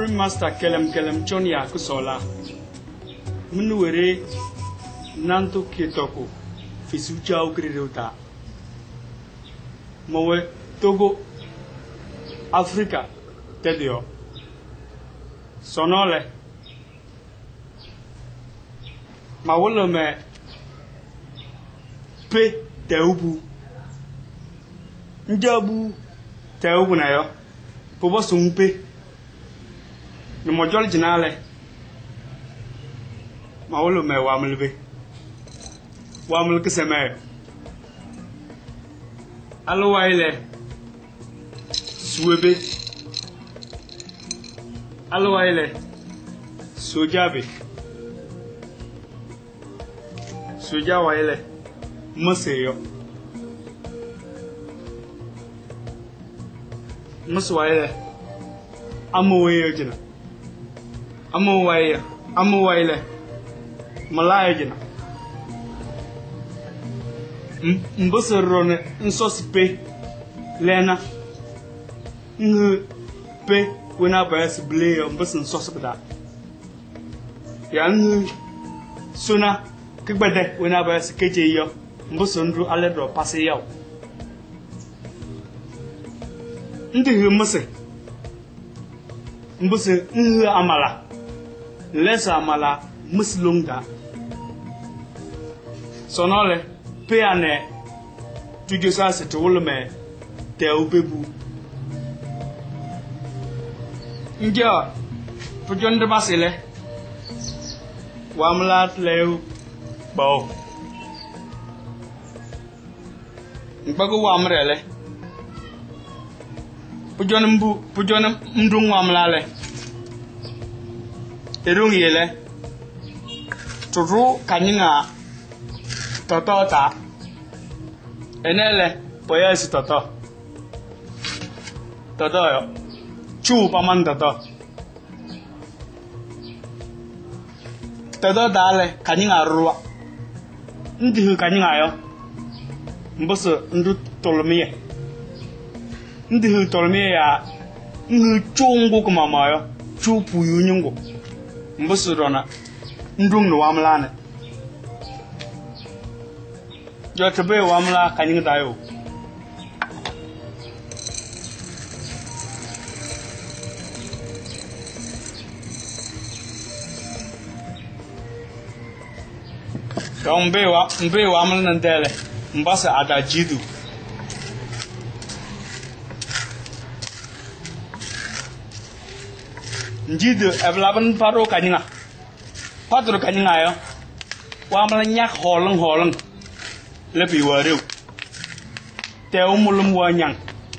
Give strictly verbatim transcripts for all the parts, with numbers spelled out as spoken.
Supreme Master kelem kelem chonia kusola Munuere Nanto Kitoko Fisucha Ukriruta Mowe Togo Africa Tedio Sonole Mawolo me Pe Teubu Njabu Teubu na yo Pobo sumpe ni mojol jinale Mawolo me wamlbe waml keseme alo waile suwebe alo waile sojabe soja waile maseyo masu waile amowe jina amo waile amo waile malaya jina mbosoro nsosipe lena ngu pe wena bas bleyo mbos nsosibda ya ngu suna kigbede wena bas keje yo mbos ndru aledro pase yaw ndi hu mose mbos ngu amala lesa amala muslungda sonole peane tudio sa se to me te obebu nja pujonde basile wamlat lew baw mbago wamrele pujon mbu pujon mdung wamlale erung yele turu kanyinga toto ta enele poyesi toto toto yo chu paman toto toto dale kanyinga ruwa ndi kanyinga yo mboso ndu tolmiye ndi tolmiye ya ngu chungu kuma mayo chu puyu nyungu mboso rona ndung no wamlane yo tebe wamla kanyinga dayo don bewa mbe wamla nandele mbasa adajidu njidu eblaban paro kanyinga patro kanyinga yo wamla nyak holong holong lepi wareu teu mulum wanyang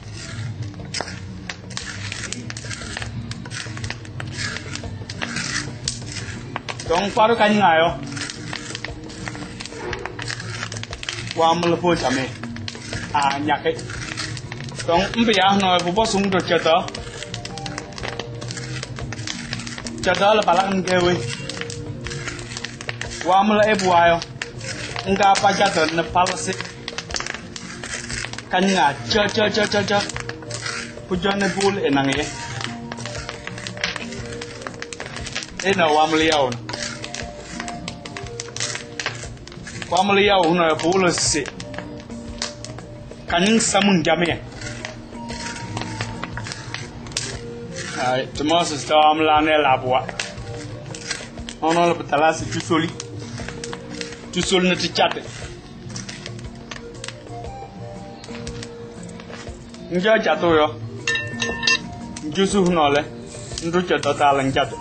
dong paru kanyang ayo wamul po chame a nyake dong mbia no bu bo sung do chata chata la palang kewe wamul e buayo nga pa jata na palase kanya cha cha cha cha cha pujane bul enange ena wamliao wamliao na bulse kanin samun jame ai tomas sta amlane labwa ono la patalasi tusoli tu sol na ti chate nja chato yo njusu hnole ndu chato talang chato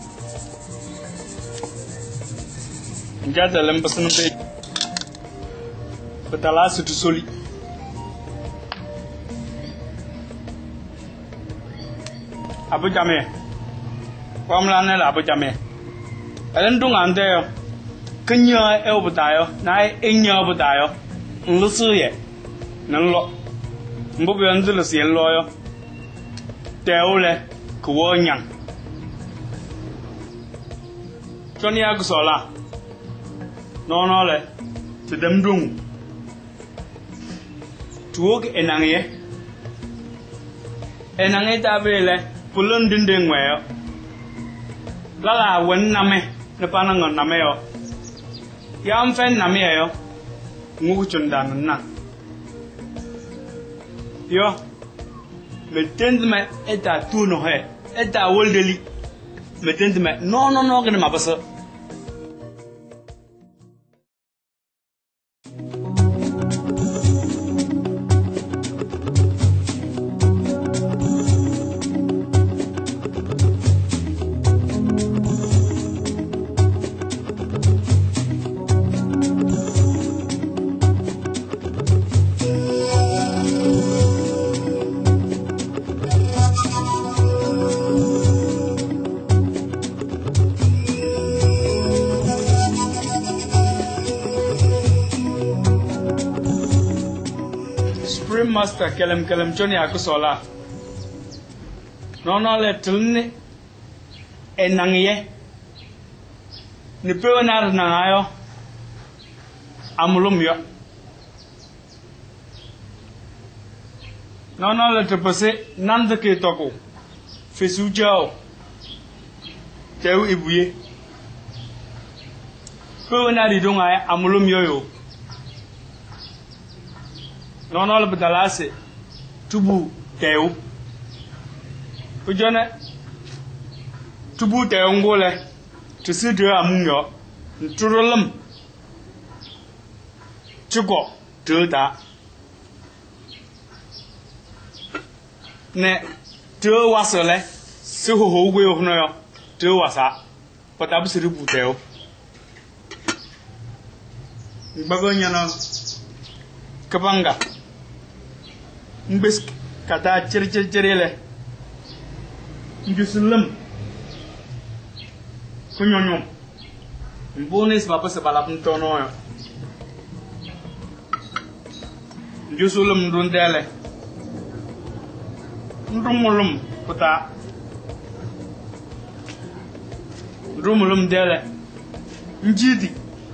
nja dalam pasan pe patala su tu soli abu jame pamlane la abu jame alen dung ande yo kenya elbudayo na enya budayo nlusuye nanlo mbubu yanzulu sien loyo teule kuwonyang choni agusola nono le tidemdung tuog enangye enangye tabele pulun dinding weyo la la wen name ne pa na ngon name yo ya am fen name yo ngu chun dan na yo me tend me eta tu no he eta woldeli me tend me no no no gna ma basa master kelem kelem choni akusola no no le tulni enangye ni peonar nangayo amulum yo no no le tepase nand ke toko fesu jao teu ibuye peonar idonga amulum yo yo non non le bedalase tubu teu ujone tubu teu ngole tsi de amunyo nturolam chugo de ne de wasole se ho ho gwe ho no yo de wasa pata bu siri bu teu bagonya no kabanga mbes kata cer cer cerele njusulum kunyonyom mbones ba pasa bala puntono yo njusulum ndundele ndumulum puta ndumulum dele njidi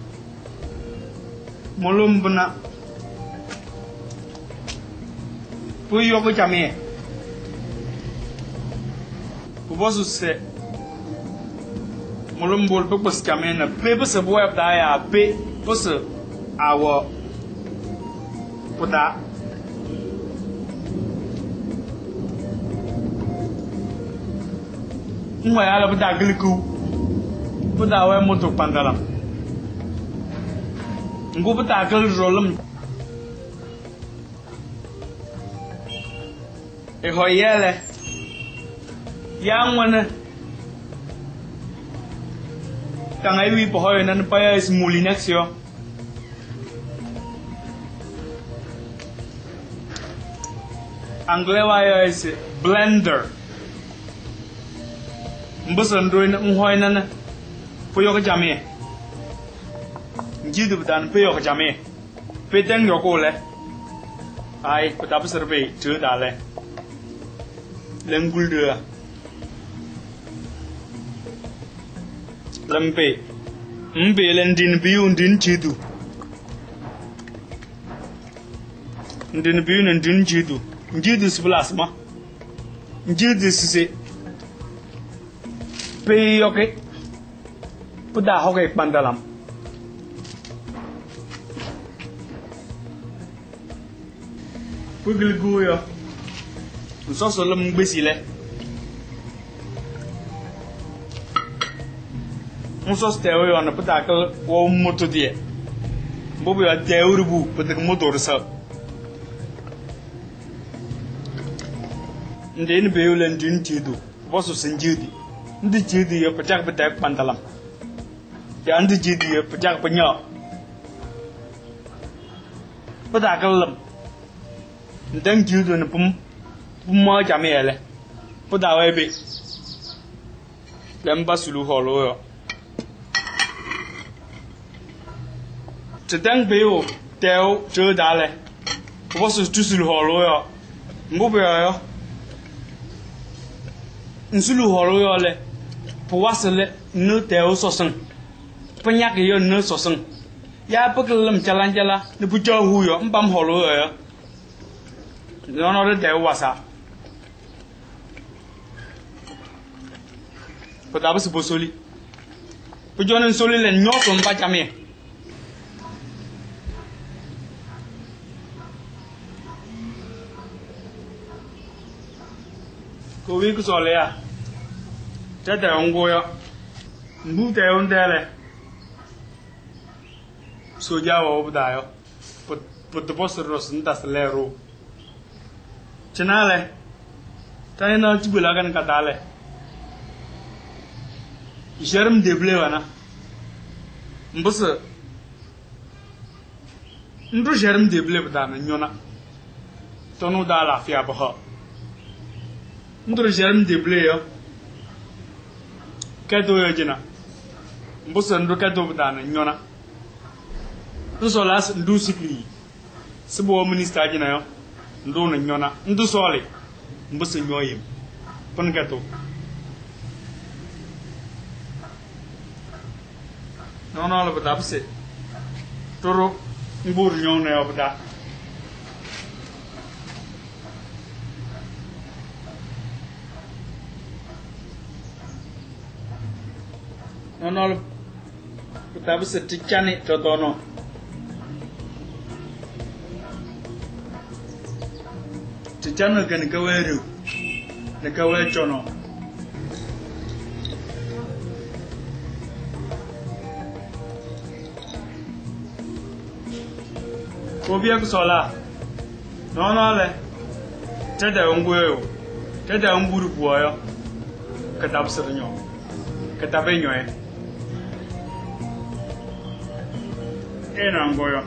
molum buna puyo ko chame kubosu se mulumbol pe bus chame na pe bus bo ya da ya pe bus awo puta ngwa ya la puta gliku puta wa moto pandala ngu puta gel rolam e hoyele yang tanga wi po hoy nan pa is mulinex yo anglewa yo is blender mbusan do na hoy nan po yo ka jame njidu dan po yo ka jame pe teng yo ko le ai ko ta serve tu da le lengul de lampe mbe lendin biu ndin chidu ndin biu ndin chidu njidu splas ma njidu sise pe yoke puda hoke pandalam pugil guyo so so lam gbesile so stewo yo na puta ka wo moto die bobo ya teurbu puta motor sa ndin beule ndin tidu boso senjidi ndi jidi yo pajak puta pandalam ya ndi jidi yo pajak panya puta ka lam ndang jidu na pum puma jamele puta webe lamba sulu holo yo tedang beo teo jo dale boso tusulu holo yo mbobe yo nsulu holo yo le puwasele no teo sosan panyak yo no sosan ya paklam jalan jala ne pujo hu yo mbam holo yo no no de wasa puta bus bosoli 不叫人手里人鸟种把家面。各位个说嘞啊，这台湾过呀，不台湾台嘞，说家我不打哟，不不得不是说是打是来路，去哪嘞？但那基本上跟个打嘞，一些人得不了呢，不是，你这些人得不了不打呢，你呢？都弄打了，非不好。Untuk jarum di beliau, kado ya jina, bukan untuk kado betana nyona. Itu solas ndu sikli, sebuah minister jina yo, ndu na nyona, ndu soli, bukan nyoyim, pun kado. Nona lo betapa sih, terus ngubur nyona yo betapa. Nonol betapa sedikit nih contohnya. Sedikit kan kaweru, nekawe cono. Kopi aku sola, nonol le, tidak ungguyo, tidak ungguru buaya, ketap serunya, ketapnya. Enak goyo.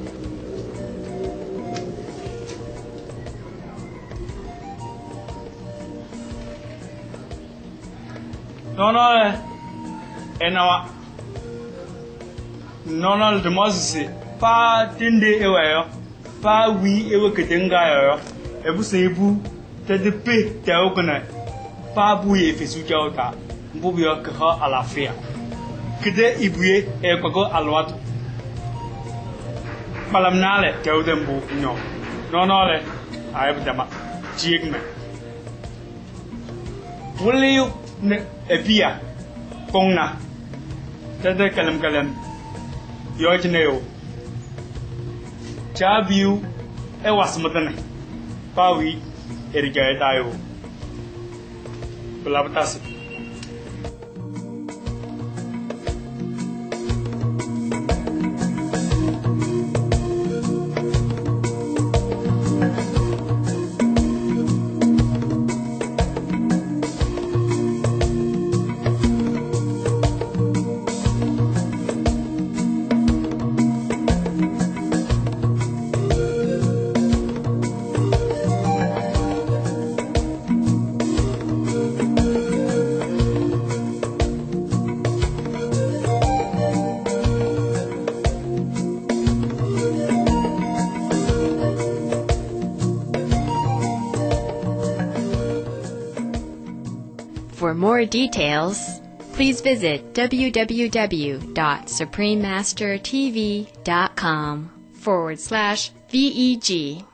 Nono le, enawa. Nono le demosisi. Pa tinde ewa yo, pa wi ewa ketenga yo. Ebu sebu, tede pe te okuna. Pa buye fesu jauta. Mbubu yo keha alafia. Kede ibuye e kwako alwatu. Malam nale jauh dembu nyo, nono le, ayah berjamaah, ciek me. Boleh ne ebia, kongna, jadi kalam kalam, yo jeneo, cabiu, ewas matan, pawi, erjaya tayo, belabetasi. For more details, please visit www.suprememastertv.com forward slash VEG.